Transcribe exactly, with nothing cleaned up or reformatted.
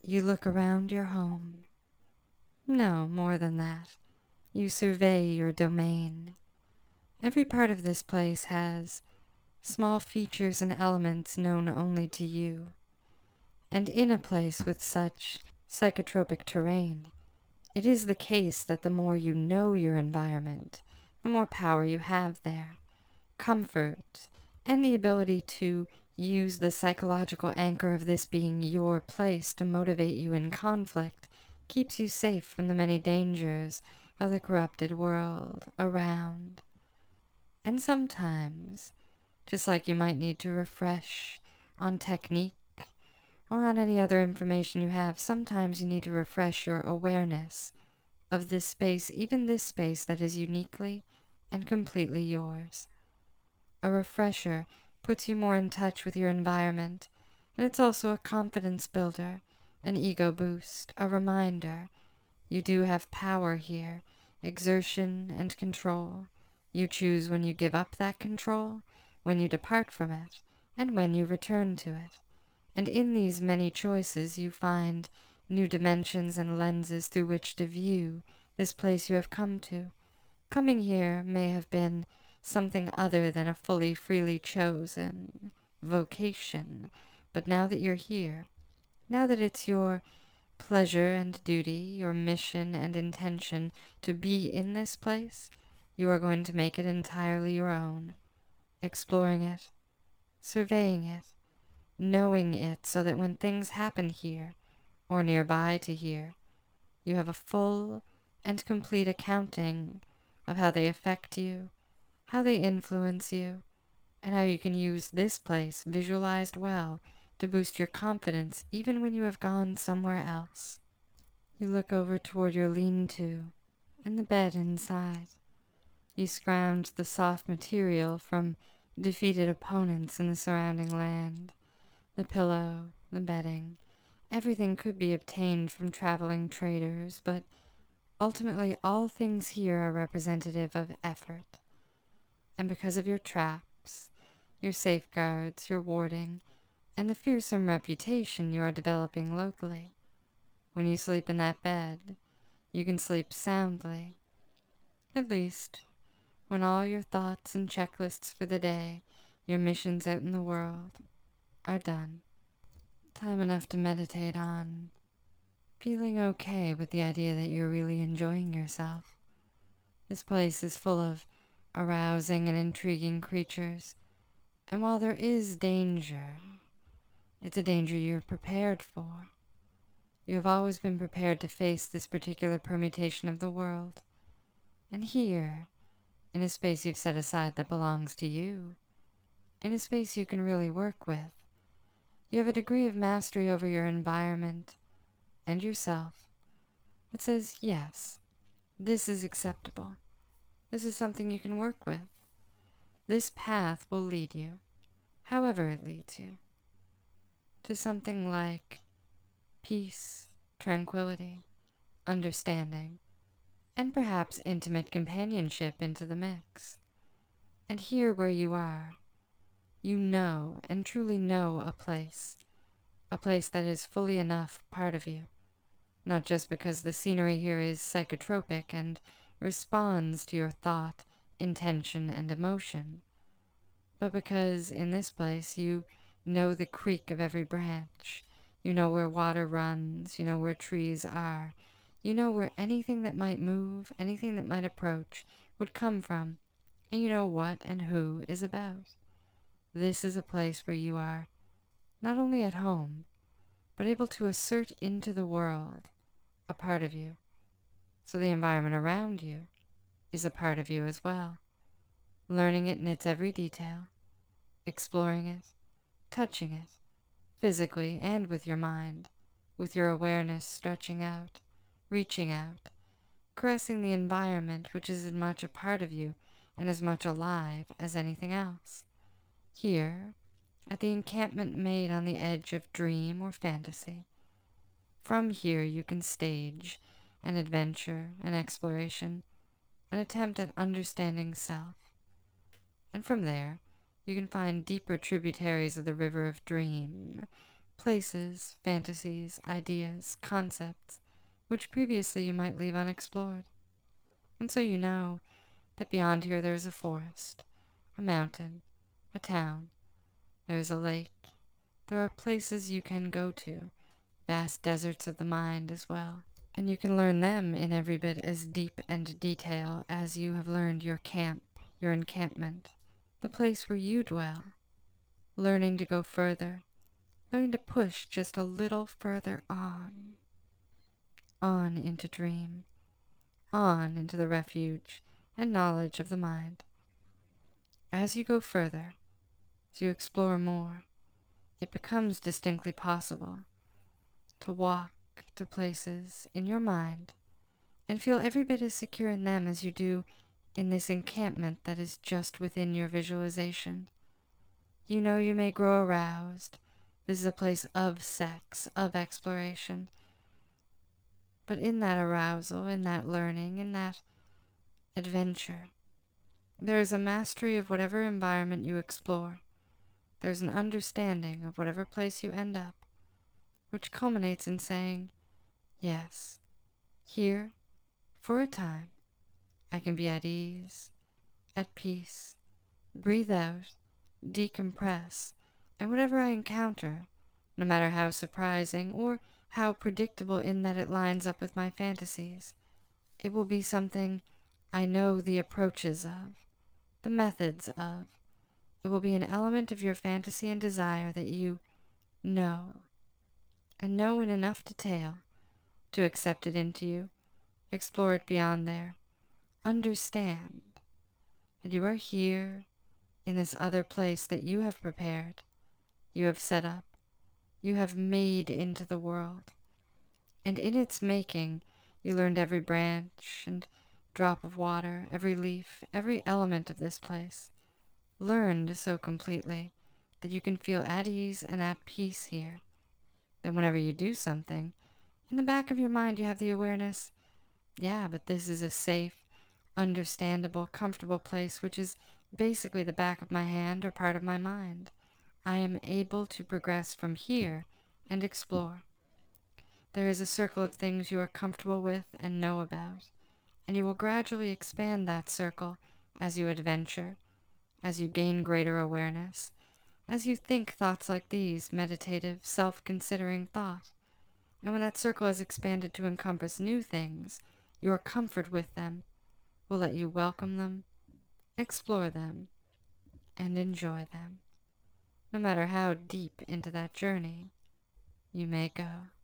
You look around your home. No, more than that. You survey your domain. Every part of this place has small features and elements known only to you. And in a place with such psychotropic terrain, it is the case that the more you know your environment, the more power you have there. Comfort, and the ability to use the psychological anchor of this being your place to motivate you in conflict keeps you safe from the many dangers of the corrupted world around. And sometimes, just like you might need to refresh on technique or on any other information you have, sometimes you need to refresh your awareness of this space, even this space that is uniquely and completely yours. A refresher puts you more in touch with your environment, and it's also a confidence builder, an ego boost, a reminder. You do have power here, exertion and control. You choose when you give up that control, when you depart from it, and when you return to it. And in these many choices you find new dimensions and lenses through which to view this place you have come to. Coming here may have been something other than a fully, freely chosen vocation, but now that you're here, now that it's your pleasure and duty, your mission and intention to be in this place, you are going to make it entirely your own, exploring it, surveying it, knowing it so that when things happen here, or nearby to here, you have a full and complete accounting of how they affect you, how they influence you, and how you can use this place, visualized well, to boost your confidence even when you have gone somewhere else. You look over toward your lean-to and the bed inside. You scrounge the soft material from defeated opponents in the surrounding land. The pillow, the bedding, everything could be obtained from traveling traders, but ultimately all things here are representative of effort. And because of your traps, your safeguards, your warding, and the fearsome reputation you are developing locally, when you sleep in that bed, you can sleep soundly. At least, when all your thoughts and checklists for the day, your missions out in the world, are done. Time enough to meditate on feeling okay with the idea that you're really enjoying yourself. This place is full of arousing and intriguing creatures, and while there is danger, it's a danger you're prepared for. You have always been prepared to face this particular permutation of the world. And here, in a space you've set aside that belongs to you, in a space you can really work with, you have a degree of mastery over your environment and yourself that says, yes, this is acceptable. This is something you can work with. This path will lead you, however it leads you, to something like peace, tranquility, understanding, and perhaps intimate companionship into the mix. And here where you are, you know and truly know a place, a place that is fully enough part of you, not just because the scenery here is psychotropic and responds to your thought, intention, and emotion, but because in this place you know the creak of every branch, you know where water runs, you know where trees are, you know where anything that might move, anything that might approach, would come from, and you know what and who is about. This is a place where you are not only at home, but able to assert into the world a part of you, so the environment around you is a part of you as well, learning it in its every detail, exploring it, touching it, physically and with your mind, with your awareness stretching out, reaching out, caressing the environment which is as much a part of you and as much alive as anything else. Here, at the encampment made on the edge of dream or fantasy, from here you can stage an adventure, an exploration, an attempt at understanding self. And from there, you can find deeper tributaries of the river of dream, places, fantasies, ideas, concepts, which previously you might leave unexplored. And so you know that beyond here there is a forest, a mountain, a town, there is a lake, there are places you can go to, vast deserts of the mind as well. And you can learn them in every bit as deep and detail as you have learned your camp, your encampment, the place where you dwell, learning to go further, learning to push just a little further on, on into dream, on into the refuge and knowledge of the mind. As you go further, as you explore more, it becomes distinctly possible to walk to places in your mind and feel every bit as secure in them as you do in this encampment that is just within your visualization. You know you may grow aroused. This is a place of sex, of exploration. But in that arousal, in that learning, in that adventure, there is a mastery of whatever environment you explore. There's an understanding of whatever place you end up, which culminates in saying, yes, here, for a time, I can be at ease, at peace, breathe out, decompress, and whatever I encounter, no matter how surprising or how predictable in that it lines up with my fantasies, it will be something I know the approaches of, the methods of. It will be an element of your fantasy and desire that you know, and know in enough detail to accept it into you, explore it beyond there, understand that you are here in this other place that you have prepared, you have set up, you have made into the world. And in its making, you learned every branch and drop of water, every leaf, every element of this place. Learned so completely that you can feel at ease and at peace here. Then whenever you do something, in the back of your mind you have the awareness, yeah, but this is a safe, understandable, comfortable place, which is basically the back of my hand or part of my mind. I am able to progress from here and explore. There is a circle of things you are comfortable with and know about, and you will gradually expand that circle as you adventure, as you gain greater awareness, as you think thoughts like these, meditative, self-considering thought. And when that circle is expanded to encompass new things, your comfort with them will let you welcome them, explore them, and enjoy them, no matter how deep into that journey you may go.